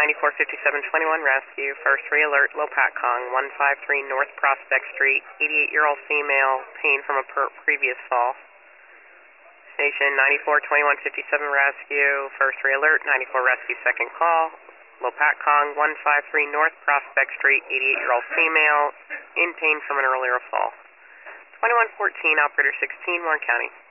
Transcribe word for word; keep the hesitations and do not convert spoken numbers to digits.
ninety-four fifty-seven twenty-one rescue, first re-alert, Lopatcong, one five three North Prospect Street, eighty-eight-year-old female, pain from a per previous fall. Station ninety-four twenty-one fifty-seven rescue, first re-alert, ninety-four rescue, second call, Lopatcong, one five three North Prospect Street, eighty-eight-year-old female, in pain from an earlier fall. twenty-one fourteen, operator sixteen, Warren County.